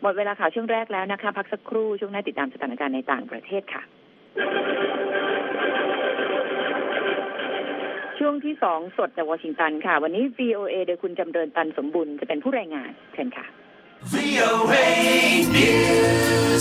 มดเวลาข่าวช่วงแรกแล้วนะคะพักสักครู่ช่วงหน้าติดตามสถานการณ์ในต่างประเทศค่ะช่วงที่2สดจากวอชิงตันค่ะวันนี้ VOA โดยคุณจำเริญตันสมบุญจะเป็นผู้รายงานเชิญค่ะ VOA News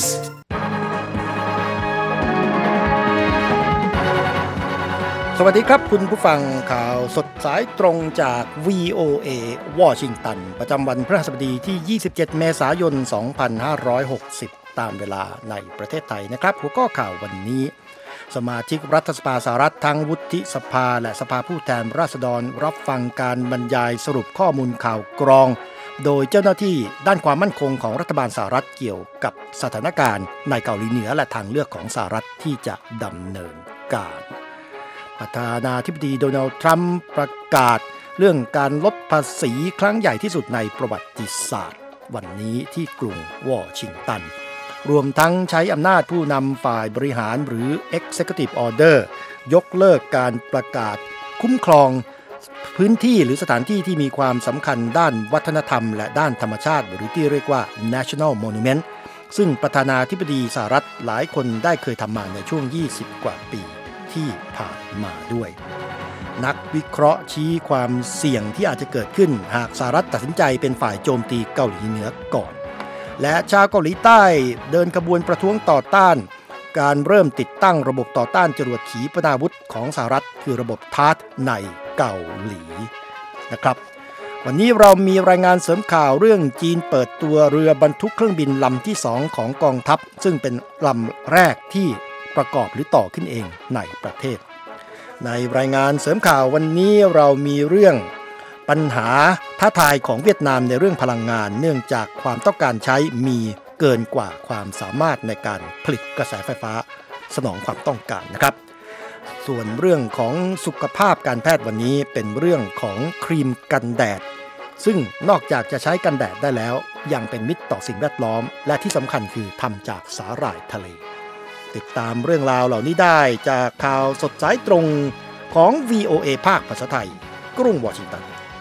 สวัสดีครับคุณผู้ฟังข่าวสดสายตรงจาก VOA วอชิงตันประจำวันพฤหัสบดีที่27เมษายน2560ตามเวลาในประเทศไทยนะครับหัวข้อข่าววันนี้สมาชิกรัฐสภาสหรัฐทั้งวุฒิสภาและสภาผู้แทนราษฎรรับฟังการบรรยายสรุปข้อมูลข่าวกรองโดยเจ้าหน้าที่ด้านความมั่นคงของรัฐบาลสหรัฐเกี่ยวกับสถานการณ์ในเกาหลีเหนือและทางเลือกของสหรัฐที่จะดำเนินการประธานาธิบดีโดนัลด์ทรัมป์ประกาศเรื่องการลดภาษีครั้งใหญ่ที่สุดในประวัติศาสตร์วันนี้ที่กรุงวอชิงตันรวมทั้งใช้อำนาจผู้นำฝ่ายบริหารหรือ Executive Order ยกเลิกการประกาศคุ้มครองพื้นที่หรือสถานที่ที่มีความสำคัญด้านวัฒนธรรมและด้านธรรมชาติหรือที่เรียกว่า National Monument ซึ่งประธานาธิบดีสหรัฐหลายคนได้เคยทำมาในช่วง20กว่าปีที่ผ่านมาด้วยนักวิเคราะห์ชี้ความเสี่ยงที่อาจจะเกิดขึ้นหากสหรัฐตัดสินใจเป็นฝ่ายโจมตีเกาหลีเหนือก่อนและชาวเกาหลีใต้เดินขบวนประท้วงต่อต้านการเริ่มติดตั้งระบบต่อต้านจรวดขีปนาวุธของสหรัฐคือระบบทาร์ทในเกาหลีนะครับวันนี้เรามีรายงานเสริมข่าวเรื่องจีนเปิดตัวเรือบรรทุกเครื่องบินลำที่2ของกองทัพซึ่งเป็นลำแรกที่ประกอบหรือต่อขึ้นเองในประเทศในรายงานเสริมข่าววันนี้เรามีเรื่องปัญหาท้าทายของเวียดนามในเรื่องพลังงานเนื่องจากความต้องการใช้มีเกินกว่าความสามารถในการผลิตกระแสไฟฟ้าสนองความต้องการนะครับส่วนเรื่องของสุขภาพการแพทย์วันนี้เป็นเรื่องของครีมกันแดดซึ่งนอกจากจะใช้กันแดดได้แล้วยังเป็นมิตรต่อสิ่งแวดล้อมและที่สำคัญคือทำจากสาหร่ายทะเลติดตามเรื่องราวเหล่านี้ได้จากข่าวสดสายตรงของ VOA ภาคภาษาไทยกรุงวอชิงตัน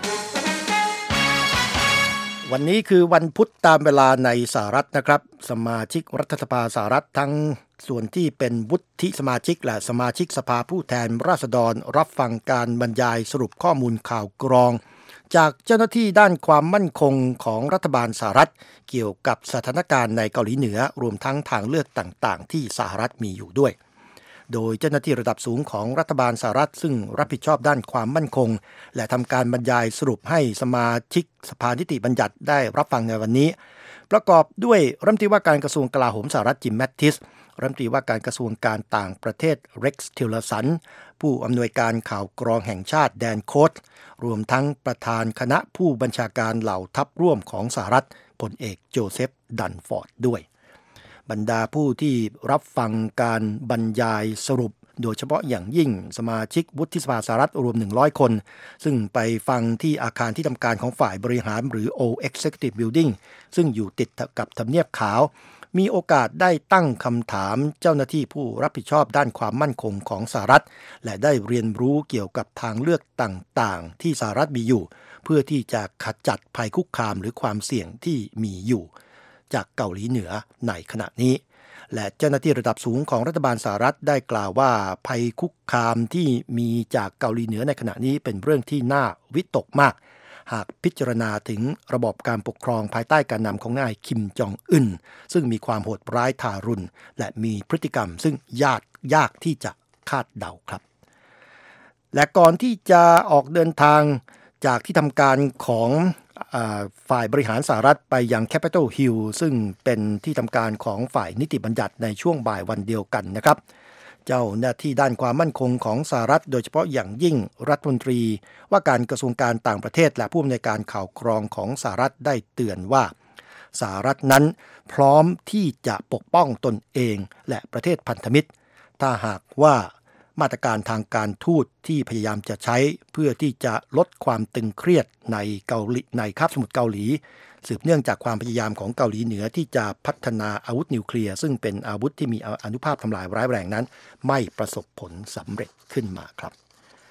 วันนี้คือวันพุธตามเวลาในสหรัฐนะครับสมาชิกรัฐสภาสหรัฐทั้งส่วนที่เป็นวุฒิสมาชิกและสมาชิกสภาผู้แทนราษฎรรับฟังการบรรยายสรุปข้อมูลข่าวกรองจากเจ้าหน้าที่ด้านความมั่นคงของรัฐบาลสหรัฐเกี่ยวกับสถานการณ์ในเกาหลีเหนือรวมทั้งทางเลือกต่างๆที่สหรัฐมีอยู่ด้วยโดยเจ้าหน้าที่ระดับสูงของรัฐบาลสหรัฐซึ่งรับผิดชอบด้านความมั่นคงและทำการบรรยายสรุปให้สมาชิกสภานิติบัญญัติได้รับฟังในวันนี้ประกอบด้วยรัฐมนตรีว่าการกระทรวงกลาโหมสหรัฐจิมแมตติสรัฐมนตรีว่าการกระทรวงการต่างประเทศเร็กซ์ทิลเลอร์สันผู้อำนวยการข่าวกรองแห่งชาติแดนโคตรวมทั้งประธานคณะผู้บัญชาการเหล่าทัพร่วมของสหรัฐพลเอกโจเซฟดันฟอร์ดด้วยบรรดาผู้ที่รับฟังการบรรยายสรุปโดยเฉพาะอย่างยิ่งสมาชิกวุฒิสภาสหรัฐรวม100คนซึ่งไปฟังที่อาคารที่ทำการของฝ่ายบริหารหรือ Old Executive Building ซึ่งอยู่ติดกับทำเนียบขาวมีโอกาสได้ตั้งคำถามเจ้าหน้าที่ผู้รับผิดชอบด้านความมั่นคงของสหรัฐและได้เรียนรู้เกี่ยวกับทางเลือกต่างๆที่สหรัฐมีอยู่เพื่อที่จะขจัดภัยคุกคามหรือความเสี่ยงที่มีอยู่จากเกาหลีเหนือในขณะนี้และเจ้าหน้าที่ระดับสูงของรัฐบาลสหรัฐได้กล่าวว่าภัยคุกคามที่มีจากเกาหลีเหนือในขณะนี้เป็นเรื่องที่น่าวิตกมากหากพิจารณาถึงระบบการปกครองภายใต้การนำของนายคิมจองอึนซึ่งมีความโหดร้ายทารุณและมีพฤติกรรมซึ่งยากที่จะคาดเดาครับและก่อนที่จะออกเดินทางจากที่ทำการของฝ่ายบริหารสหรัฐไปยัง Capitol Hill ซึ่งเป็นที่ทำการของฝ่ายนิติบัญญัติในช่วงบ่ายวันเดียวกันนะครับเจ้าหน้าที่ด้านความมั่นคงของสหรัฐโดยเฉพาะอย่างยิ่งรัฐมนตรีว่าการกระทรวงการต่างประเทศและผู้อำนวยการข่าวกรองของสหรัฐได้เตือนว่าสหรัฐนั้นพร้อมที่จะปกป้องตนเองและประเทศพันธมิตรถ้าหากว่ามาตรการทางการทูตที่พยายามจะใช้เพื่อที่จะลดความตึงเครียดในคาบสมุทรเกาหลีสืบเนื่องจากความพยายามของเกาหลีเหนือที่จะพัฒนาอาวุธนิวเคลียร์ซึ่งเป็นอาวุธที่มีอานุภาพทำลายร้ายแรงนั้นไม่ประสบผลสำเร็จขึ้นมาครับ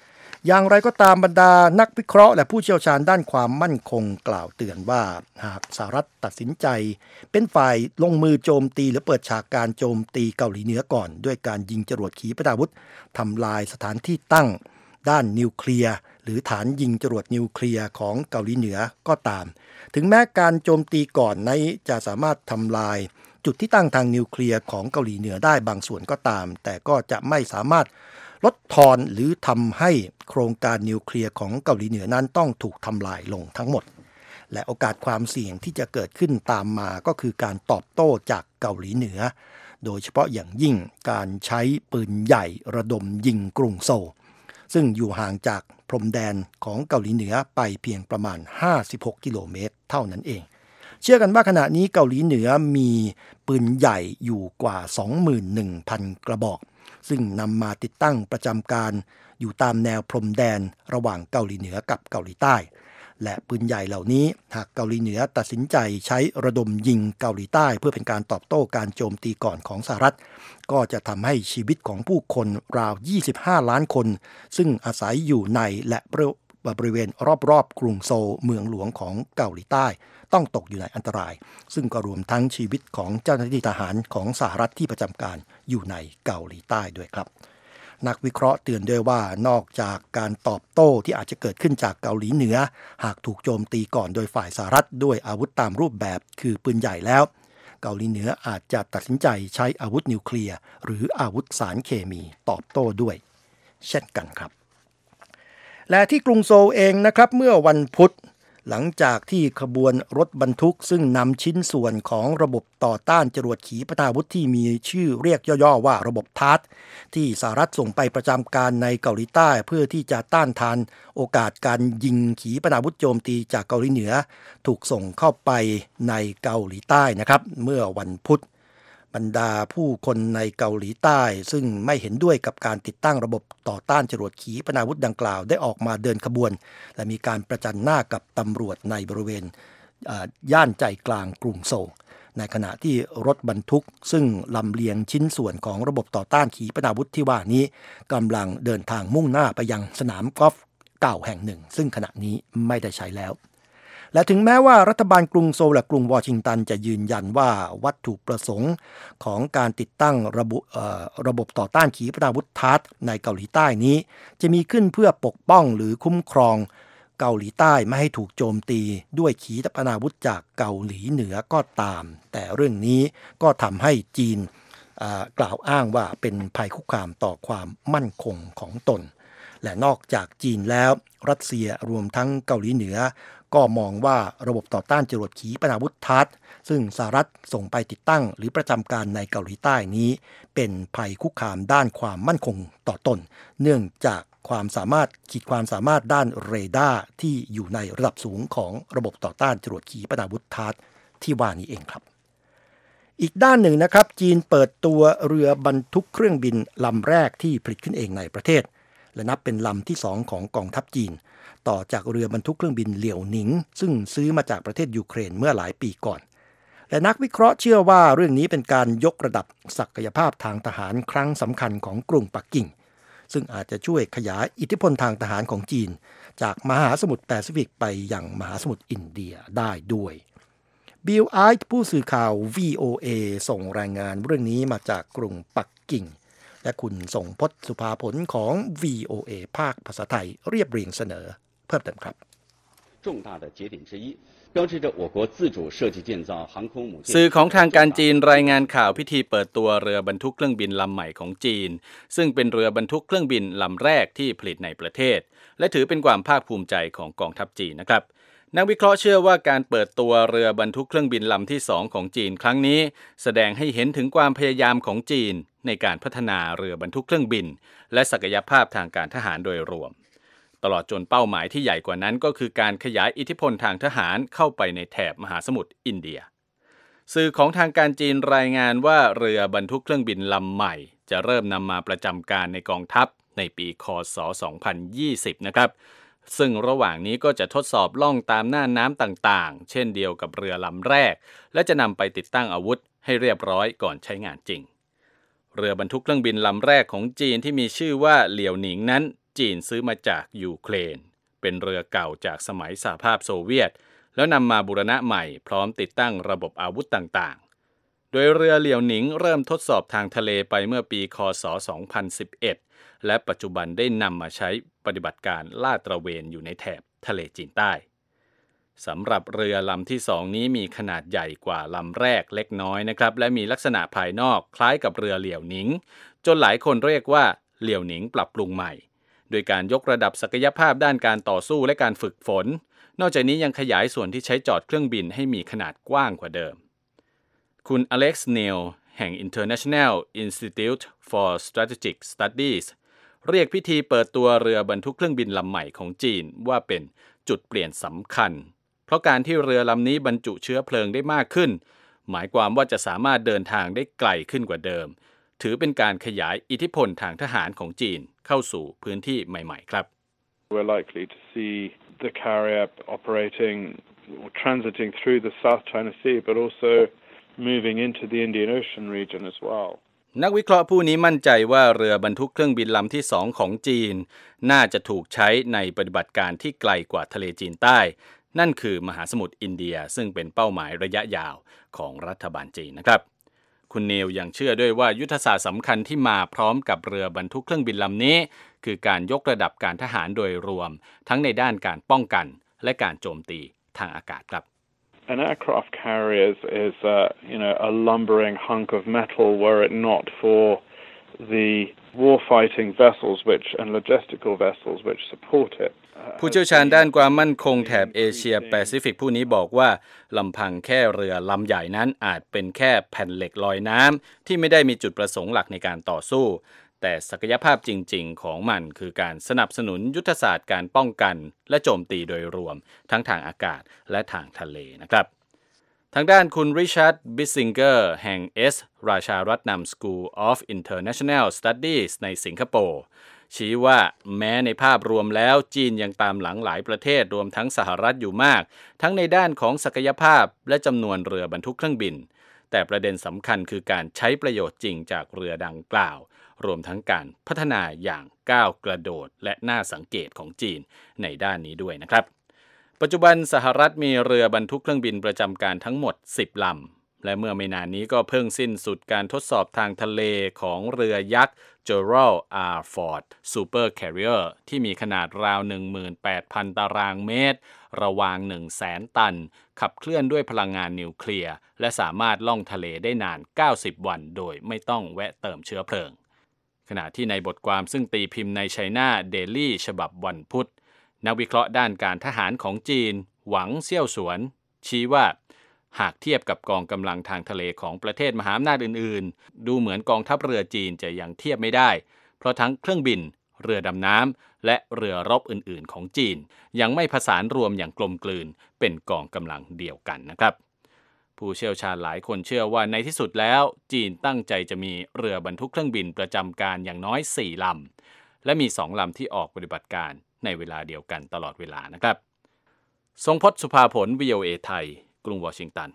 อย่างไรก็ตามบรรดานักวิเคราะห์และผู้เชี่ยวชาญด้านความมั่นคงกล่าวเตือนว่าหากสหรัฐตัดสินใจเป็นฝ่ายลงมือโจมตีหรือเปิดฉากการโจมตีเกาหลีเหนือก่อนด้วยการยิงจรวดขีปนาวุธทำลายสถานที่ตั้งด้านนิวเคลียร์หรือฐานยิงจรวดนิวเคลียร์ของเกาหลีเหนือก็ตามถึงแม้การโจมตีก่อนนี้จะสามารถทำลายจุดที่ตั้งทางนิวเคลียร์ของเกาหลีเหนือได้บางส่วนก็ตามแต่ก็จะไม่สามารถลดทอนหรือทำให้โครงการนิวเคลียร์ของเกาหลีเหนือนั้นต้องถูกทำลายลงทั้งหมดและโอกาสความเสี่ยงที่จะเกิดขึ้นตามมาก็คือการตอบโต้จากเกาหลีเหนือโดยเฉพาะอย่างยิ่งการใช้ปืนใหญ่ระดมยิงกรุงโซลซึ่งอยู่ห่างจากพรมแดนของเกาหลีเหนือไปเพียงประมาณ56กิโลเมตรเท่านั้นเองเชื่อกันว่าขณะนี้เกาหลีเหนือมีปืนใหญ่อยู่กว่า 21,000 กระบอกซึ่งนำมาติดตั้งประจำการอยู่ตามแนวพรมแดนระหว่างเกาหลีเหนือกับเกาหลีใต้และปืนใหญ่เหล่านี้หากเกาหลีเหนือตัดสินใจใช้ระดมยิงเกาหลีใต้เพื่อเป็นการตอบโต้การโจมตีก่อนของสหรัฐก็จะทำให้ชีวิตของผู้คนราว25ล้านคนซึ่งอาศัยอยู่ในและบริเวณรอบๆกรุงโซลเมืองหลวงของเกาหลีใต้ต้องตกอยู่ในอันตรายซึ่งก็รวมทั้งชีวิตของเจ้าหน้าที่ทหารของสหรัฐที่ประจำการอยู่ในเกาหลีใต้ด้วยครับนักวิเคราะห์เตือนด้วยว่านอกจากการตอบโต้ที่อาจจะเกิดขึ้นจากเกาหลีเหนือหากถูกโจมตีก่อนโดยฝ่ายสหรัฐด้วยอาวุธตามรูปแบบคือปืนใหญ่แล้วเกาหลีเหนืออาจจะตัดสินใจใช้อาวุธนิวเคลียร์หรืออาวุธสารเคมีตอบโต้ด้วยเช่นกันครับและที่กรุงโซลเองนะครับเมื่อวันพุธหลังจากที่ขบวนรถบรรทุกซึ่งนำชิ้นส่วนของระบบต่อต้านจรวดขีปนาวุธที่มีชื่อเรียกย่อๆว่าระบบทาร์ตที่สหรัฐส่งไปประจำการในเกาหลีใต้เพื่อที่จะต้านทานโอกาสการยิงขีปนาวุธโจมตีจากเกาหลีเหนือถูกส่งเข้าไปในเกาหลีใต้นะครับเมื่อวันพุธบรรดาผู้คนในเกาหลีใต้ซึ่งไม่เห็นด้วยกับการติดตั้งระบบต่อต้านจรวดขีปนาวุธดังกล่าวได้ออกมาเดินขบวนและมีการประจันหน้ากับตำรวจในบริเวณย่านใจกลางกรุงโซลในขณะที่รถบรรทุกซึ่งลำเลียงชิ้นส่วนของระบบต่อต้านขีปนาวุธที่ว่านี้กำลังเดินทางมุ่งหน้าไปยังสนามกอล์ฟเก่าแห่งหนึ่งซึ่งขณะนี้ไม่ได้ใช้แล้วและถึงแม้ว่ารัฐบาลกรุงโซลและกรุงวอชิงตันจะยืนยันว่าวัตถุประสงค์ของการติดตั้งระบบต่อต้านขีปนาวุธทาร์ตในเกาหลีใต้นี้จะมีขึ้นเพื่อปกป้องหรือคุ้มครองเกาหลีใต้ไม่ให้ถูกโจมตีด้วยขีปนาวุธจากเกาหลีเหนือก็ตามแต่เรื่องนี้ก็ทำให้จีนกล่าวอ้างว่าเป็นภัยคุกคามต่อความมั่นคงของตนและนอกจากจีนแล้วรัสเซียรวมทั้งเกาหลีเหนือก็มองว่าระบบต่อต้านจรวดขีปนาวุธทาร์ตซึ่งสหรัฐส่งไปติดตั้งหรือประจำการในเกาหลีใต้นี้เป็นภัยคุกคามด้านความมั่นคงต่อตนเนื่องจากขีดความสามารถด้านเรดาร์ที่อยู่ในระดับสูงของระบบต่อต้านจรวดขีปนาวุธทาร์ตที่ว่านี้เองครับอีกด้านหนึ่งนะครับจีนเปิดตัวเรือบรรทุกเครื่องบินลำแรกที่ผลิตขึ้นเองในประเทศและนับเป็นลำที่2ของกองทัพจีนต่อจากเรือบรรทุกเครื่องบินเหลี่ยวหนิงซึ่งซื้อมาจากประเทศยูเครนเมื่อหลายปีก่อนและนักวิเคราะห์เชื่อว่าเรื่องนี้เป็นการยกระดับศักยภาพทางทหารครั้งสำคัญของกรุงปักกิ่งซึ่งอาจจะช่วยขยายอิทธิพลทางทหารของจีนจากมหาสมุทรแปซิฟิกไปยังมหาสมุทรอินเดียได้ด้วยบิลไอท์ผู้สื่อข่าว VOA ส่งรายงานเรื่องนี้มาจากกรุงปักกิ่งและคุณส่งพจน์สุภาผลของ VOA ภาคภาษาไทยเรียบเรียงเสนอเพิ่มเติมครับสื่อของทางการจีนรายงานข่าวพิธีเปิดตัวเรือบรรทุกเครื่องบินลำใหม่ของจีนซึ่งเป็นเรือบรรทุกเครื่องบินลำแรกที่ผลิตในประเทศและถือเป็นความภาคภูมิใจของกองทัพจีนนะครับนักวิเคราะห์เชื่อว่าการเปิดตัวเรือบรรทุกเครื่องบินลำที่2ของจีนครั้งนี้แสดงให้เห็นถึงความพยายามของจีนในการพัฒนาเรือบรรทุกเครื่องบินและศักยภาพทางการทหารโดยรวมตลอดจนเป้าหมายที่ใหญ่กว่านั้นก็คือการขยายอิทธิพลทางทหารเข้าไปในแถบมหาสมุทรอินเดียสื่อของทางการจีนรายงานว่าเรือบรรทุกเครื่องบินลำใหม่จะเริ่มนำมาประจำการในกองทัพในปีค.ศ. 2020 นะครับซึ่งระหว่างนี้ก็จะทดสอบล่องตามน่านน้ำต่างๆเช่นเดียวกับเรือลำแรกและจะนำไปติดตั้งอาวุธให้เรียบร้อยก่อนใช้งานจริงเรือบรรทุกเครื่องบินลำแรกของจีนที่มีชื่อว่าเหลี่ยวหนิงนั้นจีนซื้อมาจากยูเครนเป็นเรือเก่าจากสมัยสหภาพโซเวียตแล้วนำมาบูรณะใหม่พร้อมติดตั้งระบบอาวุธต่างๆโดยเรือเหลี่ยวหนิงเริ่มทดสอบทางทะเลไปเมื่อปีค.ศ. 2011และปัจจุบันได้นำมาใช้ปฏิบัติการลาดตระเวนอยู่ในแถบทะเลจีนใต้สำหรับเรือลำที่2นี้มีขนาดใหญ่กว่าลำแรกเล็กน้อยนะครับและมีลักษณะภายนอกคล้ายกับเรือเหลี่ยวหนิงจนหลายคนเรียกว่าเหลี่ยวหนิงปรับปรุงใหม่โดยการยกระดับศักยภาพด้านการต่อสู้และการฝึกฝนนอกจากนี้ยังขยายส่วนที่ใช้จอดเครื่องบินให้มีขนาดกว้างกว่าเดิมคุณอเล็กซ์เนลแห่ง International Institute for Strategic Studies เรียกพิธีเปิดตัวเรือบรรทุกเครื่องบินลำใหม่ของจีนว่าเป็นจุดเปลี่ยนสำคัญเพราะการที่เรือลำนี้บรรจุเชื้อเพลิงได้มากขึ้นหมายความว่าจะสามารถเดินทางได้ไกลขึ้นกว่าเดิมถือเป็นการขยายอิทธิพลทางทหารของจีนเข้าสู่พื้นที่ใหม่ๆครับ We're likely to see the carrier operating or transiting through the South China Sea but also moving into the Indian Ocean region as well นักวิเคราะห์ผู้นี้มั่นใจว่าเรือบรรทุกเครื่องบินลำที่2ของจีนน่าจะถูกใช้ในปฏิบัติการที่ไกลกว่าทะเลจีนใต้นั่นคือมหาสมุทรอินเดียซึ่งเป็นเป้าหมายระยะยาวของรัฐบาลจีนนะครับคุณเนลยังเชื่อด้วยว่ายุทธศาสตร์สำคัญที่มาพร้อมกับเรือบรรทุกเครื่องบินลำนี้คือการยกระดับการทหารโดยรวมทั้งในด้านการป้องกันและการโจมตีทางอากาศครับ An aircraft carrier is a lumbering hunk of metal were it not for the warfighting vessels and logistical vessels which support it ผู้เชี่ยวชาญด้านความมั่นคงแถบเอเชียแปซิฟิกผู้นี้บอกว่าลำพังแค่เรือลำใหญ่นั้นอาจเป็นแค่แผ่นเหล็กลอยน้ำที่ไม่ได้มีจุดประสงค์หลักในการต่อสู้แต่ศักยภาพจริงๆของมันคือการสนับสนุนยุทธศาสตร์การป้องกันและโจมตีโดยรวมทั้งทางอากาศและทางทะเลนะครับทางด้านคุณริชาร์ดบิสซิงเกอร์แห่ง ราชารัตนัม School of International Studies ในสิงคโปร์ชี้ว่าแม้ในภาพรวมแล้วจีนยังตามหลังหลายประเทศรวมทั้งสหรัฐอยู่มากทั้งในด้านของศักยภาพและจำนวนเรือบรรทุกเครื่องบินแต่ประเด็นสำคัญคือการใช้ประโยชน์จริงจากเรือดังกล่าวรวมทั้งการพัฒนาอย่างก้าวกระโดดและน่าสังเกตของจีนในด้านนี้ด้วยนะครับปัจจุบันสหรัฐมีเรือบรรทุกเครื่องบินประจำการทั้งหมด10ลำและเมื่อไม่นานนี้ก็เพิ่งสิ้นสุดการทดสอบทางทะเลของเรือยักษ์ Gerald R. Ford Super Carrier ที่มีขนาดราว 18,000 ตารางเมตรระวาง 100,000 ตันขับเคลื่อนด้วยพลังงานนิวเคลียร์และสามารถล่องทะเลได้นาน90วันโดยไม่ต้องแวะเติมเชื้อเพลิงขณะที่ในบทความซึ่งตีพิมพ์ใน China Daily ฉบับวันพุธนักวิเคราะห์ด้านการทหารของจีนหวังเซี่ยวสวนชี้ว่าหากเทียบกับกองกำลังทางทะเลของประเทศมหาอำนาจอื่นๆดูเหมือนกองทัพเรือจีนจะยังเทียบไม่ได้เพราะทั้งเครื่องบินเรือดำน้ำและเรือรบอื่นๆของจีนยังไม่ผสานรวมอย่างกลมกลืนเป็นกองกำลังเดียวกันนะครับผู้เชี่ยวชาญหลายคนเชื่อว่าในที่สุดแล้วจีนตั้งใจจะมีเรือบรรทุกเครื่องบินประจำการอย่างน้อย4ลำและมี2ลำที่ออกปฏิบัติการในเวลาเดียวกันตลอดเวลานะครับทรงพจน์ สุภาผล VOA ไทยกรุงวอชิงตัน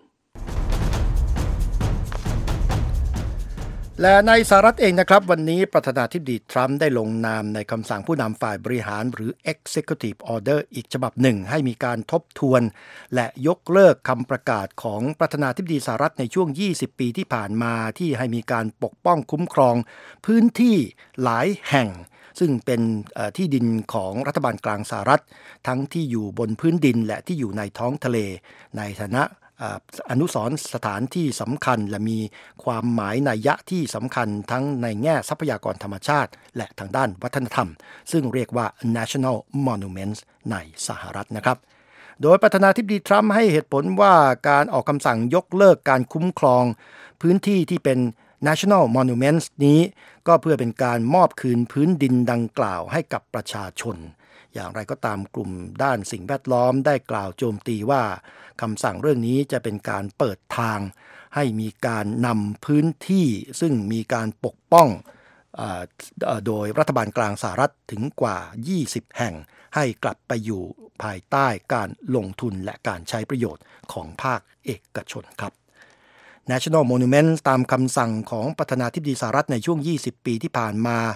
และในสหรัฐเองนะครับวันนี้ประธานาธิบดีทรัมป์ได้ลงนามในคำสั่งผู้นำฝ่ายบริหารหรือ Executive Order อีกฉบับหนึ่งให้มีการทบทวนและยกเลิกคำประกาศของประธานาธิบดีสหรัฐในช่วง20ปีที่ผ่านมาที่ให้มีการปกป้องคุ้มครองพื้นที่หลายแห่งซึ่งเป็นที่ดินของรัฐบาลกลางสหรัฐทั้งที่อยู่บนพื้นดินและที่อยู่ในท้องทะเลในฐานะอนุสรณ์สถานที่สำคัญและมีความหมายนัยยะที่สำคัญทั้งในแง่ทรัพยากรธรรมชาติและทางด้านวัฒนธรรมซึ่งเรียกว่า National Monuments ในสหรัฐนะครับโดยประธานาธิบดีทรัมป์ให้เหตุผลว่าการออกคำสั่งยกเลิกการคุ้มครองพื้นที่ที่เป็น National Monuments นี้ก็เพื่อเป็นการมอบคืนพื้นดินดังกล่าวให้กับประชาชนอย่างไรก็ตามกลุ่มด้านสิ่งแวดล้อมได้กล่าวโจมตีว่าคำสั่งเรื่องนี้จะเป็นการเปิดทางให้มีการนำพื้นที่ซึ่งมีการปกป้องโดยรัฐบาลกลางสหรัฐถึงกว่า20แห่งให้กลับไปอยู่ภายใต้การลงทุนและการใช้ประโยชน์ของภาคเอกชนครับ National Monument ตามคำสั่งของประธานาธิบดีสหรัฐในช่วง20ปีที่ผ่านมา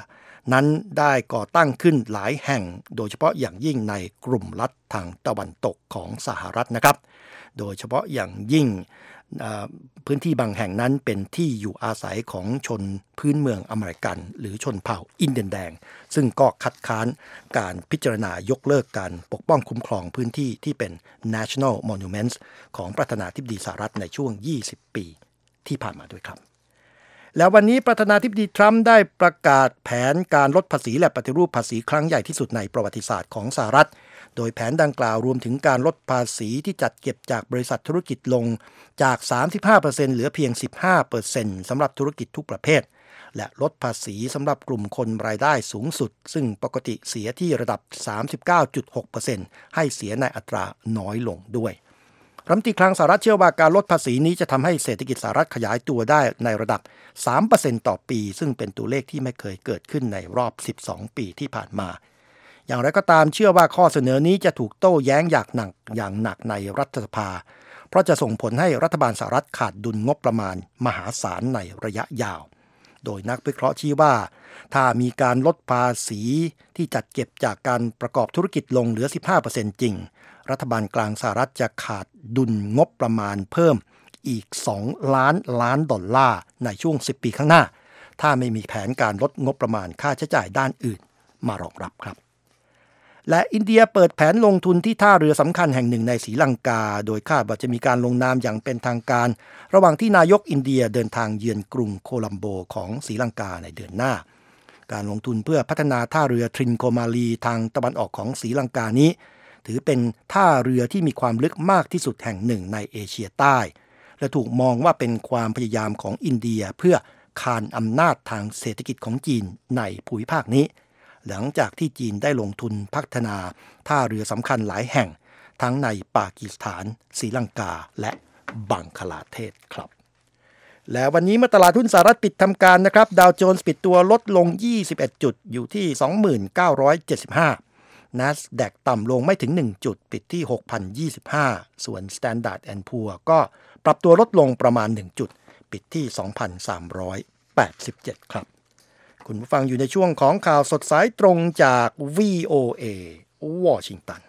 นั้นได้ก่อตั้งขึ้นหลายแห่งโดยเฉพาะอย่างยิ่งในกลุ่มรัฐทางตะวันตกของสหรัฐนะครับโดยเฉพาะอย่างยิ่งพื้นที่บางแห่งนั้นเป็นที่อยู่อาศัยของชนพื้นเมืองอเมริกันหรือชนเผ่าอินเดียนแดงซึ่งก็คัดค้านการพิจารณายกเลิกการปกป้องคุ้มครองพื้นที่ที่เป็น National Monuments ของประธานาธิบดีสหรัฐในช่วง20 ปีที่ผ่านมาด้วยครับแล้ววันนี้ประธานาธิบดีทรัมป์ได้ประกาศแผนการลดภาษีและปฏิรูปภาษีครั้งใหญ่ที่สุดในประวัติศาสตร์ของสหรัฐโดยแผนดังกล่าวรวมถึงการลดภาษีที่จัดเก็บจากบริษัทธุรกิจลงจาก 35% เหลือเพียง 15% สำหรับธุรกิจทุกประเภทและลดภาษีสำหรับกลุ่มคนรายได้สูงสุดซึ่งปกติเสียที่ระดับ 39.6% ให้เสียในอัตราน้อยลงด้วยรัฐมนตรีคลังสหรัฐเชื่อว่าการลดภาษีนี้จะทำให้เศรษฐกิจสหรัฐขยายตัวได้ในระดับ 3% ต่อปีซึ่งเป็นตัวเลขที่ไม่เคยเกิดขึ้นในรอบ 12 ปีที่ผ่านมาอย่างไรก็ตามเชื่อว่าข้อเสนอนี้จะถูกโต้แย้งอย่างหนักในรัฐสภาเพราะจะส่งผลให้รัฐบาลสหรัฐขาดดุลงบประมาณมหาศาลในระยะยาวโดยนักวิเคราะห์ชี้ว่าถ้ามีการลดภาษีที่จัดเก็บจากการประกอบธุรกิจลงเหลือ 15% จริงรัฐบาลกลางสหรัฐจะขาดดุลงบประมาณเพิ่มอีก2 ล้านล้านดอลลาร์ในช่วง10 ปีข้างหน้าถ้าไม่มีแผนการลดงบประมาณค่าใช้จ่ายด้านอื่นมารองรับครับและอินเดียเปิดแผนลงทุนที่ท่าเรือสำคัญแห่งหนึ่งในศรีลังกาโดยคาดว่าจะมีการลงนามอย่างเป็นทางการระหว่างที่นายกอินเดียเดินทางเยือนกรุงโคลัมโบของศรีลังกาในเดือนหน้าการลงทุนเพื่อพัฒนาท่าเรือทรินโคมาลีทางตะวันออกของศรีลังกานี้ถือเป็นท่าเรือที่มีความลึกมากที่สุดแห่งหนึ่งในเอเชียใต้และถูกมองว่าเป็นความพยายามของอินเดียเพื่อคานอำนาจทางเศรษฐกิจของจีนในภูมิภาคนี้หลังจากที่จีนได้ลงทุนพัฒนาท่าเรือสำคัญหลายแห่งทั้งในปากีสถานศรีลังกาและบังคลาเทศครับและวันนี้เมื่อตลาดหุ้นสหรัฐปิดทำการนะครับดาวโจนส์ปิดตัวลดลง21จุดอยู่ที่ 2975 NASDAQ ต่ำลงไม่ถึง1จุดปิดที่ 6,025 ส่วน Standard & Poor ก็ปรับตัวลดลงประมาณ1จุดปิดที่ 2,387 ครับคุณผู้ฟังอยู่ในช่วงของข่าวสดสายตรงจาก VOA วอชิงตัน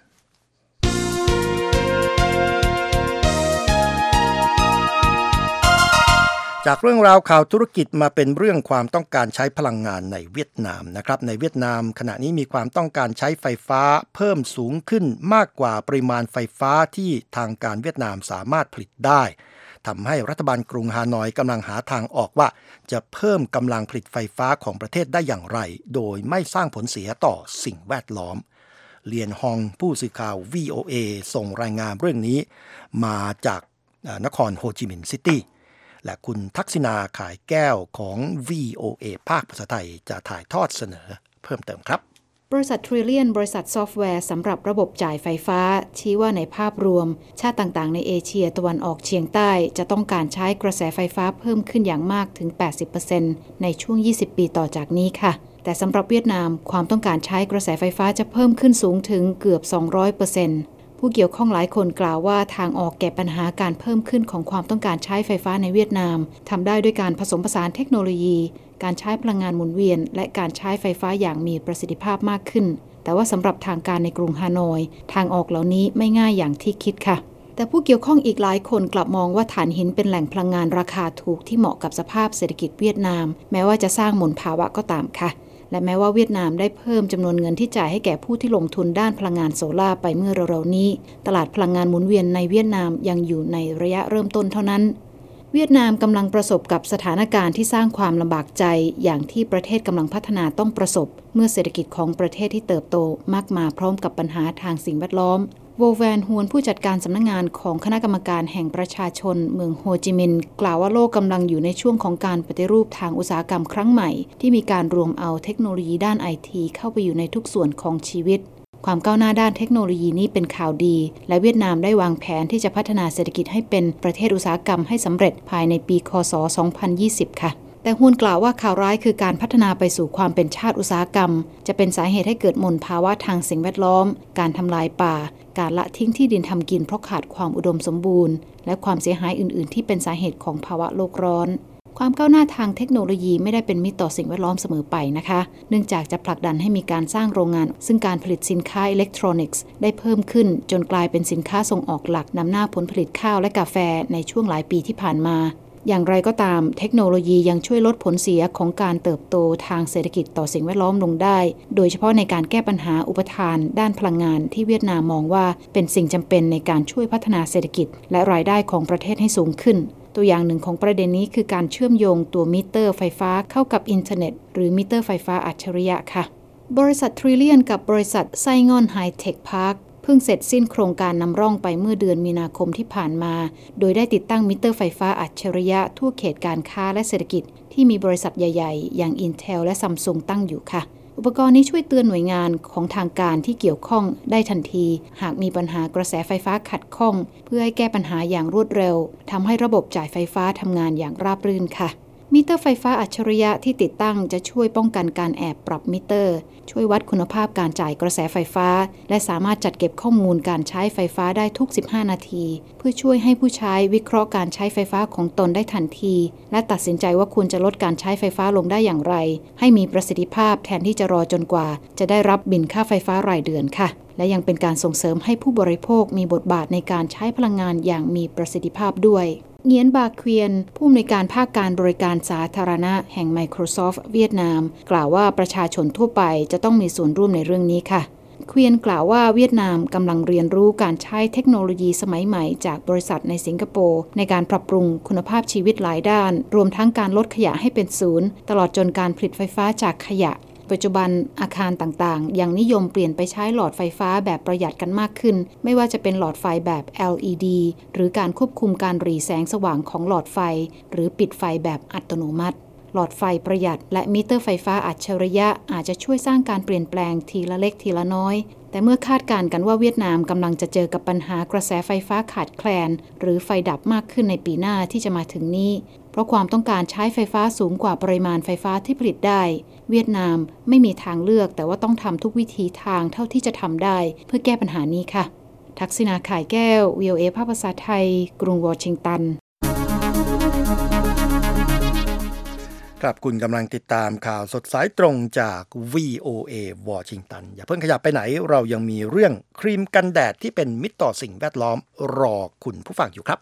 จากเรื่องราวข่าวธุรกิจมาเป็นเรื่องความต้องการใช้พลังงานในเวียดนามนะครับในเวียดนามขณะนี้มีความต้องการใช้ไฟฟ้าเพิ่มสูงขึ้นมากกว่าปริมาณไฟฟ้าที่ทางการเวียดนามสามารถผลิตได้ทำให้รัฐบาลกรุงฮานอยกำลังหาทางออกว่าจะเพิ่มกำลังผลิตไฟฟ้าของประเทศได้อย่างไรโดยไม่สร้างผลเสียต่อสิ่งแวดล้อมเลียนฮองผู้สื่อข่าว VOA ส่งรายงานเรื่องนี้มาจากนครโฮจิมินห์ซิตี้และคุณทักษิณาขายแก้วของ VOA ภาคภาษาไทยจะถ่ายทอดเสนอเพิ่มเติมครับบริษัท Trillion บริษัทซอฟต์แวร์สำหรับระบบจ่ายไฟฟ้าชี้ว่าในภาพรวมชาติต่างๆในเอเชียตะวันออกเฉียงใต้จะต้องการใช้กระแสไฟฟ้าเพิ่มขึ้นอย่างมากถึง 80% ในช่วง 20 ปีต่อจากนี้ค่ะแต่สำหรับเวียดนามความต้องการใช้กระแสไฟฟ้าจะเพิ่มขึ้นสูงถึงเกือบ 200%ผู้เกี่ยวข้องหลายคนกล่าวว่าทางออกแก้ปัญหาการเพิ่มขึ้นของความต้องการใช้ไฟฟ้าในเวียดนามทำได้ด้วยการผสมผสานเทคโนโลยีการใช้พลังงานหมุนเวียนและการใช้ไฟฟ้าอย่างมีประสิทธิภาพมากขึ้นแต่ว่าสำหรับทางการในกรุงฮานอยทางออกเหล่านี้ไม่ง่ายอย่างที่คิดค่ะแต่ผู้เกี่ยวข้องอีกหลายคนกลับมองว่าถ่านหินเป็นแหล่งพลังงานราคาถูกที่เหมาะกับสภาพเศรษฐกิจเวียดนามแม้ว่าจะสร้างมลภาวะก็ตามค่ะและแม้ว่าเวียดนามได้เพิ่มจำนวนเงินที่จ่ายให้แก่ผู้ที่ลงทุนด้านพลังงานโซล่าไปเมื่อเร็วๆนี้ตลาดพลังงานหมุนเวียนในเวียดนามยังอยู่ในระยะเริ่มต้นเท่านั้นเวียดนามกำลังประสบกับสถานการณ์ที่สร้างความลำบากใจอย่างที่ประเทศกำลังพัฒนาต้องประสบเมื่อเศรษฐกิจของประเทศที่เติบโตมักมาพร้อมกับปัญหาทางสิ่งแวดล้อมโวแวนฮวนผู้จัดการสำนักงานของคณะกรรมการแห่งประชาชนเมืองโฮจิมินห์กล่าวว่าโลกกำลังอยู่ในช่วงของการปฏิรูปทางอุตสาหกรรมครั้งใหม่ที่มีการรวมเอาเทคโนโลยีด้านไอทีเข้าไปอยู่ในทุกส่วนของชีวิตความก้าวหน้าด้านเทคโนโลยีนี้เป็นข่าวดีและเวียดนามได้วางแผนที่จะพัฒนาเศรษฐกิจให้เป็นประเทศอุตสาหกรรมให้สำเร็จภายในปีค.ศ. 2020 ค่ะแต่ฮุนกล่าวว่าข่าวร้ายคือการพัฒนาไปสู่ความเป็นชาติอุตสาหกรรมจะเป็นสาเหตุให้เกิดมลภาวะทางสิ่งแวดล้อมการทำลายป่าการละทิ้งที่ดินทำกินเพราะขาดความอุดมสมบูรณ์และความเสียหายอื่นๆที่เป็นสาเหตุของภาวะโลกร้อนความก้าวหน้าทางเทคโนโลยีไม่ได้เป็นมิตรต่อสิ่งแวดล้อมเสมอไปนะคะเนื่องจากจะผลักดันให้มีการสร้างโรงงานซึ่งการผลิตสินค้าอิเล็กทรอนิกส์ได้เพิ่มขึ้นจนกลายเป็นสินค้าส่งออกหลักนำหน้าผลผลิตข้าวและกาแฟในช่วงหลายปีที่ผ่านมาอย่างไรก็ตามเทคโนโลยียังช่วยลดผลเสียของการเติบโตทางเศรษฐกิจต่อสิ่งแวดล้อมลงได้โดยเฉพาะในการแก้ปัญหาอุปทานด้านพลังงานที่เวียดนามมองว่าเป็นสิ่งจำเป็นในการช่วยพัฒนาเศรษฐกิจและรายได้ของประเทศให้สูงขึ้นตัวอย่างหนึ่งของประเด็นนี้คือการเชื่อมโยงตัวมิเตอร์ไฟฟ้าเข้ากับอินเทอร์เน็ตหรือมิเตอร์ไฟฟ้าอัจฉริยะค่ะบริษัท Trillion กับบริษัทไซงอนไฮเทคพาร์คเพิ่งเสร็จสิ้นโครงการนำร่องไปเมื่อเดือนมีนาคมที่ผ่านมาโดยได้ติดตั้งมิเตอร์ไฟฟ้าอัจฉริยะทั่วเขตการค้าและเศรษฐกิจที่มีบริษัทใหญ่ๆอย่าง Intel และ Samsung ตั้งอยู่ค่ะอุปกรณ์นี้ช่วยเตือนหน่วยงานของทางการที่เกี่ยวข้องได้ทันทีหากมีปัญหากระแสไฟฟ้าขัดข้องเพื่อให้แก้ปัญหาอย่างรวดเร็วทำให้ระบบจ่ายไฟฟ้าทำงานอย่างราบรื่นค่ะมิเตอร์ไฟฟ้าอัจฉริยะที่ติดตั้งจะช่วยป้องกันการแอบปรับมิเตอร์ช่วยวัดคุณภาพการจ่ายกระแสไฟฟ้าและสามารถจัดเก็บข้อมูลการใช้ไฟฟ้าได้ทุก15นาทีเพื่อช่วยให้ผู้ใช้วิเคราะห์การใช้ไฟฟ้าของตนได้ทันทีและตัดสินใจว่าควรจะลดการใช้ไฟฟ้าลงได้อย่างไรให้มีประสิทธิภาพแทนที่จะรอจนกว่าจะได้รับบิลค่าไฟฟ้ารายเดือนค่ะและยังเป็นการส่งเสริมให้ผู้บริโภคมีบทบาทในการใช้พลังงานอย่างมีประสิทธิภาพด้วยเงียนบาเควียนผู้อำนวยการภาคการบริการสาธารณะแห่ง Microsoft เวียดนามกล่าวว่าประชาชนทั่วไปจะต้องมีส่วนร่วมในเรื่องนี้ค่ะเควียนกล่าวว่าเวียดนามกำลังเรียนรู้การใช้เทคโนโลยีสมัยใหม่จากบริษัทในสิงคโปร์ในการปรับปรุงคุณภาพชีวิตหลายด้านรวมทั้งการลดขยะให้เป็นศูนย์ตลอดจนการผลิตไฟฟ้าจากขยะปัจจุบันอาคารต่างๆยังนิยมเปลี่ยนไปใช้หลอดไฟฟ้าแบบประหยัดกันมากขึ้นไม่ว่าจะเป็นหลอดไฟแบบ LED หรือการควบคุมการหรี่แสงสว่างของหลอดไฟหรือปิดไฟแบบอัตโนมัติหลอดไฟประหยัดและมิเตอร์ไฟฟ้าอัจฉริยะอาจจะช่วยสร้างการเปลี่ยนแปลงทีละเล็กทีละน้อยแต่เมื่อคาดการณ์กันว่าเวียดนามกำลังจะเจอกับปัญหากระแสไฟฟ้าขาดแคลนหรือไฟดับมากขึ้นในปีหน้าที่จะมาถึงนี้เพราะความต้องการใช้ไฟฟ้าสูงกว่าปริมาณไฟฟ้าที่ผลิตได้เวียดนามไม่มีทางเลือกแต่ว่าต้องทำทุกวิธีทางเท่าที่จะทำได้เพื่อแก้ปัญหานี้ค่ะทักษิณา ข่ายแก้ว VOA ภาคภาษาไทยกรุงวอชิงตันครับคุณกำลังติดตามข่าวสดสายตรงจาก VOA วอชิงตันอย่าเพิ่งขยับไปไหนเรายังมีเรื่องครีมกันแดดที่เป็นมิตรต่อสิ่งแวดล้อมรอคุณผู้ฟังอยู่ครับ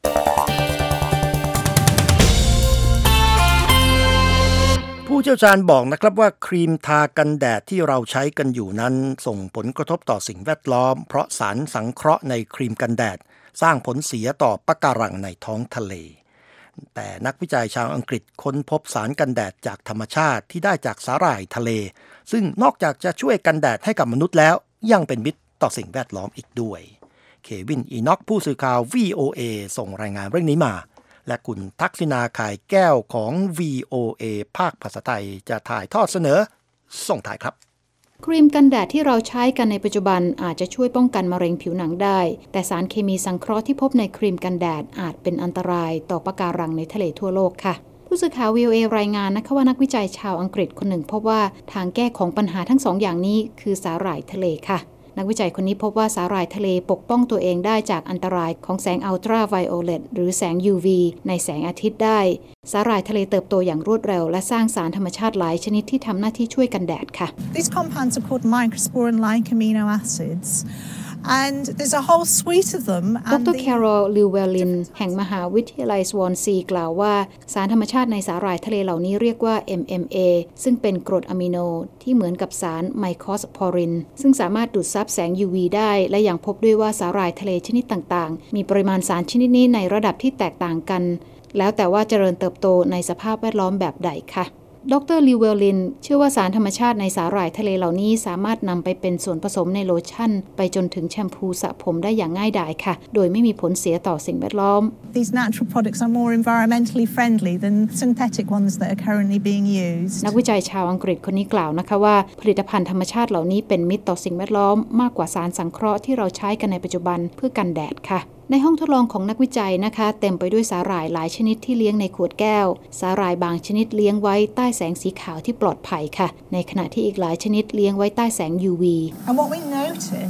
ผู้เชี่ยวชาญบอกนะครับว่าครีมทากันแดดที่เราใช้กันอยู่นั้นส่งผลกระทบต่อสิ่งแวดล้อมเพราะสารสังเคราะห์ในครีมกันแดดสร้างผลเสียต่อปะการังในท้องทะเลแต่นักวิจัยชาวอังกฤษค้นพบสารกันแดดจากธรรมชาติที่ได้จากสาหร่ายทะเลซึ่งนอกจากจะช่วยกันแดดให้กับมนุษย์แล้วยังเป็นมิตรต่อสิ่งแวดล้อมอีกด้วยเควินอีน็อกผู้สื่อข่าว VOA ส่งรายงานเรื่องนี้มาและคุณทักษิณา ข่ายแก้วของ VOA ภาคภาษาไทยจะถ่ายทอดเสนอส่งถ่ายครับครีมกันแดดที่เราใช้กันในปัจจุบันอาจจะช่วยป้องกันมะเร็งผิวหนังได้แต่สารเคมีสังเคราะห์ที่พบในครีมกันแดดอาจเป็นอันตรายต่อปะการังในทะเลทั่วโลกค่ะผู้สื่อข่าว VOA รายงานนะคะว่านักวิจัยชาวอังกฤษคนหนึ่งพบว่าทางแก้ของปัญหาทั้งสองอย่างนี้คือสาหร่ายทะเลค่ะนักวิจัยคนนี้พบว่าสาหร่ายทะเลปกป้องตัวเองได้จากอันตรายของแสงอัลตราไวโอเลตหรือแสง UV ในแสงอาทิตย์ได้สาหร่ายทะเลเติบโตอย่างรวดเร็วและสร้างสารธรรมชาติหลายชนิดที่ทำหน้าที่ช่วยกันแดดค่ะ These compounds are called microsporin-like amino acids and there's a whole suite of them ดร. Carol Llewellyn แห่งมหาวิทยาลัยสวอนซีกล่าวว่าสารธรรมชาติในสาหร่ายทะเลเหล่านี้เรียกว่า MMA ซึ่งเป็นกรดอะมิโนที่เหมือนกับสารไมโคสโพรินซึ่งสามารถดูดซับแสง UV ได้และยังพบด้วยว่าสาหร่ายทะเลชนิดต่างๆมีปริมาณสารชนิดนี้ในระดับที่แตกต่างกันแล้วแต่ว่าเจริญเติบโตในสภาพแวดล้อมแบบใดค่ะดร. Llewellyn เชื่อว่าสารธรรมชาติในสาหร่ายทะเลเหล่านี้สามารถนำไปเป็นส่วนผสมในโลชั่นไปจนถึงแชมพูสระผมได้อย่างง่ายดายค่ะโดยไม่มีผลเสียต่อสิ่งแวดล้อม These natural products are more environmentally friendly than synthetic ones that are currently being used นักวิจัยชาวอังกฤษคนนี้กล่าวนะคะว่าผลิตภัณฑ์ธรรมชาติเหล่านี้เป็นมิตรต่อสิ่งแวดล้อมมากกว่าสารสังเคราะห์ที่เราใช้กันในปัจจุบันเพื่อกันแดดค่ะในห้องทดลองของนักวิจัยนะคะเต็มไปด้วยสาหร่ายหลายชนิดที่เลี้ยงในขวดแก้วสาหร่ายบางชนิดเลี้ยงไว้ใต้แสงสีขาวที่ปลอดภัยค่ะในขณะที่อีกหลายชนิดเลี้ยงไว้ใต้แสง UV And what we notice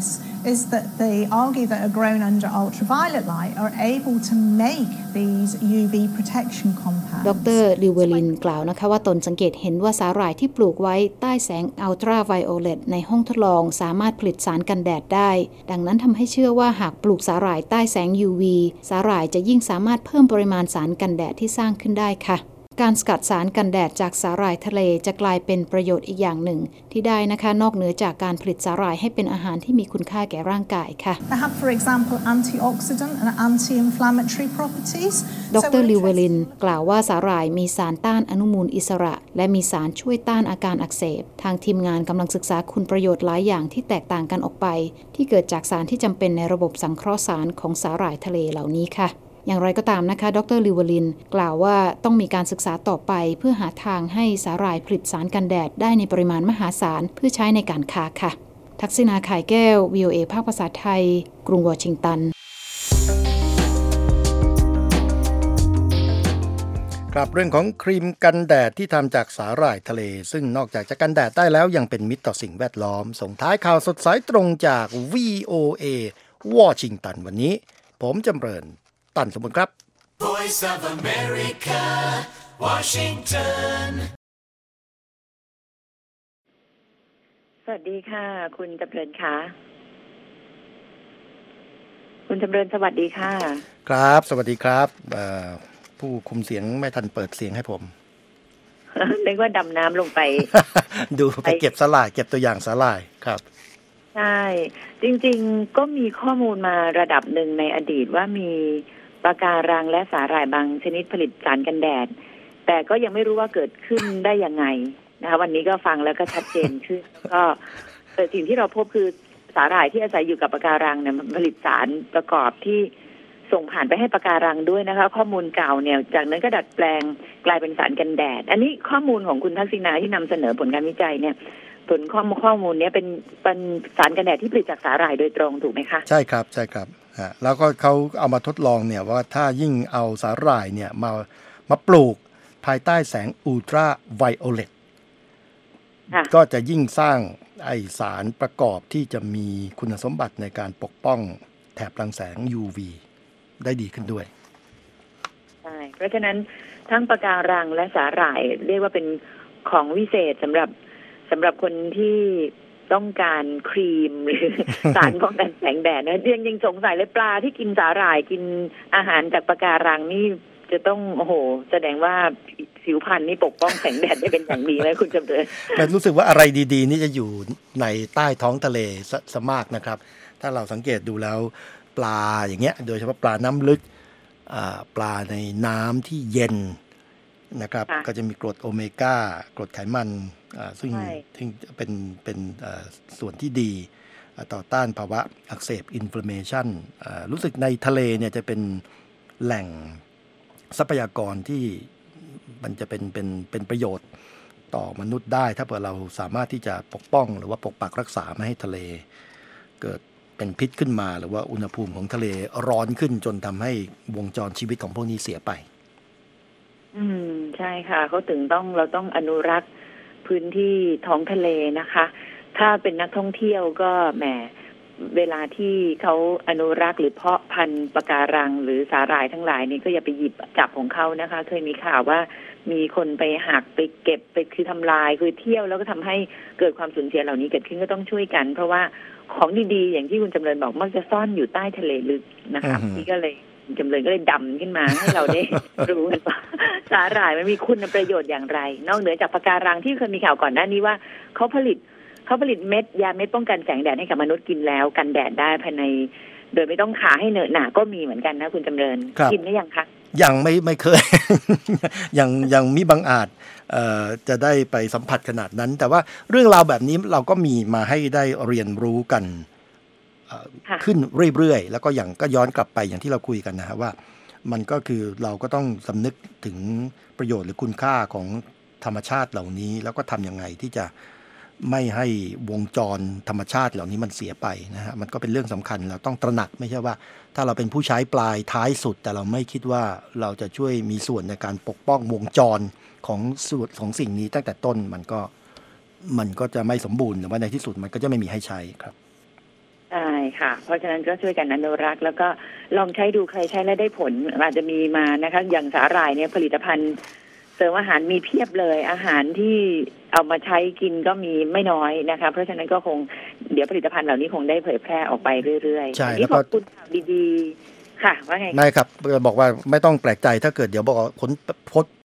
is that the algae that are grown under ultraviolet light are able to make these UV protection compounds ดร. ลิวเวลินกล่าวนะคะว่าตนสังเกตเห็นว่าสาหร่ายที่ปลูกไว้ใต้แสงอัลตราไวโอเลตในห้องทดลองสามารถผลิตสารกันแดดได้ดังนั้นทำให้เชื่อว่าหากปลูกสาหร่ายใต้แสง UV สาหร่ายจะยิ่งสามารถเพิ่มปริมาณสารกันแดดที่สร้างขึ้นได้ค่ะการสกัดสารกันแดดจากสาหร่ายทะเลจะกลายเป็นประโยชน์อีกอย่างหนึ่งที่ได้นะคะนอกเหนือจากการผลิตสาหร่ายให้เป็นอาหารที่มีคุณค่าแก่ร่างกายค่ะ They have, for example, antioxidant and anti-inflammatory properties. ดร. ลิวเวลินกล่าวว่าสาหร่ายมีสารต้านอนุมูลอิสระและมีสารช่วยต้านอาการอักเสบทางทีมงานกำลังศึกษาคุณประโยชน์หลายอย่างที่แตกต่างกันออกไปที่เกิดจากสารที่จำเป็นในระบบสังเคราะห์สารของสาหร่ายทะเลเหล่านี้ค่ะอย่างไรก็ตามนะคะดร. ลิวเวลินกล่าวว่าต้องมีการศึกษาต่อไปเพื่อหาทางให้สาหร่ายผลิตสารกันแดดได้ในปริมาณมหาศาลเพื่อใช้ในการค้าค่ะทักษิณา ข่ายแก้ว VOA ภาคภาษาไทยกรุงวอชิงตันครับเรื่องของครีมกันแดดที่ทำจากสาหร่ายทะเลซึ่งนอกจากจะกันแดดได้แล้วยังเป็นมิตรต่อสิ่งแวดล้อมส่งท้ายข่าวสดสายตรงจาก VOA วอชิงตันวันนี้ผมจำเริญตันสมบูรณ์ครับ Voice of America Washington สวัสดีค่ะคุณจำเริญค่ะคุณจำเริญสวัสดีค่ะครับสวัสดีครับผู้คุมเสียงไม่ทันเปิดเสียงให้ผมนึกว่าดำน้ำลงไปดูไปเก็บสาหร่ายเก็บตัวอย่างสาหร่ายครับใช่จริงๆก็มีข้อมูลมาระดับหนึ่งในอดีตว่ามีปะการังและสาหร่ายบางชนิดผลิตสารกันแดดแต่ก็ยังไม่รู้ว่าเกิดขึ้นได้ยังไงนะคะวันนี้ก็ฟังแล้วก็ชัดเจนขึ้นแล้วก็แต่สิ่งที่เราพบคือสาหร่ายที่อาศัยอยู่กับปะการังเนี่ยมันผลิตสารประกอบที่ส่งผ่านไปให้ปะการังด้วยนะคะข้อมูลเก่าเนี่ยจากนั้นก็ดัดแปลงกลายเป็นสารกันแดดอันนี้ข้อมูลของคุณทักษิณาที่นำเสนอผลการวิจัยเนี่ยผลข้อมูลนี้เป็นสารกันแดดที่ผลิตจากสาหร่ายโดยตรงถูกไหมคะใช่ครับใช่ครับแล้วก็เขาเอามาทดลองเนี่ยว่าถ้ายิ่งเอาสาหร่ายเนี่ยมาปลูกภายใต้แสงอุลตราไวโอเลตก็จะยิ่งสร้างไอสารประกอบที่จะมีคุณสมบัติในการปกป้องแถบรังแสง UV ได้ดีขึ้นด้วยใช่เพราะฉะนั้นทั้งปะการังและสาหร่ายเรียกว่าเป็นของวิเศษสำหรับคนที่ต้องการครีมหรือสารป้องกันแสงแดดนะยังสงสัยเลยปลาที่กินสาหร่ายกินอาหารจากปะการังนี่จะต้องโอ้โหแสดงว่าผิวพรรณนี่ปกป้องแสงแดดได้เป็นอย่างดีเลยคุณจำเริญแต่รู้สึกว่าอะไรดีๆนี่จะอยู่ในใต้ท้องทะเลซะมากนะครับถ้าเราสังเกตดูแล้วปลาอย่างเงี้ยโดยเฉพาะปลาน้ำลึกปลาในน้ำที่เย็นนะครับก็จะมีกรดโอเมก้ากรดไขมันซึ่งเป็นส่วนที่ดีต่อต้านภาวะอักเสบอินฟลามเมชันรู้สึกในทะเลเนี่ยจะเป็นแหล่งทรัพยากรที่มันจะเป็นประโยชน์ต่อมนุษย์ได้ถ้าเผื่อเราสามารถที่จะปกป้องหรือว่าปกปักรักษาไม่ให้ทะเลเกิดเป็นพิษขึ้นมาหรือว่าอุณหภูมิของทะเลร้อนขึ้นจนทำให้วงจรชีวิตของพวกนี้เสียไปใช่ค่ะเราต้องอนุรักษ์พื้นที่ท้องทะเลนะคะถ้าเป็นนักท่องเที่ยวก็แหมเวลาที่เขาอนุรักษ์หรือเพาะพันธุ์ปะการังหรือสาหร่ายทั้งหลายนี่ก็อย่าไปหยิบจับของเขานะคะเคยมีข่าวว่ามีคนไปหักไปเก็บไปคือทำลายคือเที่ยวแล้วก็ทำให้เกิดความสูญเสียเหล่านี้เกิดขึ้นก็ต้องช่วยกันเพราะว่าของดีๆอย่างที่คุณจำเริญบอกมักจะซ่อนอยู่ใต้ทะเลลึกนะคะนี่ก็เลยจำเริญก็เลยดำขึ้นมาให้เราได้รู้กันว่าสาหร่ายมันมีคุณประโยชน์อย่างไรนอกเหนือจากปะการังที่เคยมีข่าวก่อนหน้านี้ว่าเขาผลิตเม็ดยาเม็ดป้องกันแสงแดดให้กับมนุษย์กินแล้วกันแดดได้ภายในโดยไม่ต้องขาให้เหนอะหนาก็มีเหมือนกันนะคุณจำเริญกินได้ยังคะยังไม่เคย ยังมีบางอาจจะได้ไปสัมผัสขนาดนั้นแต่ว่าเรื่องราวแบบนี้เราก็มีมาให้ได้เรียนรู้กันขึ้นเรื่อยๆแล้วก็ย้อนกลับไปอย่างที่เราคุยกันนะฮะว่ามันก็คือเราก็ต้องสำนึกถึงประโยชน์หรือคุณค่าของธรรมชาติเหล่านี้แล้วก็ทำยังไงที่จะไม่ให้วงจรธรรมชาติเหล่านี้มันเสียไปนะฮะมันก็เป็นเรื่องสำคัญเราต้องตระหนักไม่ใช่ว่าถ้าเราเป็นผู้ใช้ปลายท้ายสุดแต่เราไม่คิดว่าเราจะช่วยมีส่วนในการปกป้องวงจรของสิ่งนี้ตั้งแต่ต้นมันก็จะไม่สมบูรณ์หรือว่าในที่สุดมันก็จะไม่มีให้ใช้ครับใช่ค่ะเพราะฉะนั้นก็ช่วยกันอนุรักษ์แล้วก็ลองใช้ดูใครใช้แล้วได้ผลอาจจะมีมานะคะอย่างสาหร่ายเนี่ยผลิตภัณฑ์เสริมอาหารมีเพียบเลยอาหารที่เอามาใช้กินก็มีไม่น้อยนะคะเพราะฉะนั้นก็คงเดี๋ยวผลิตภัณฑ์เหล่านี้คงได้เผยแพร่ออกไปเรื่อยๆใช่แล้วก็ขอบคุณข่าวดีๆค่ะว่าไงไม่ครับบอกว่าไม่ต้องแปลกใจถ้าเกิดเดี๋ยวบอกผล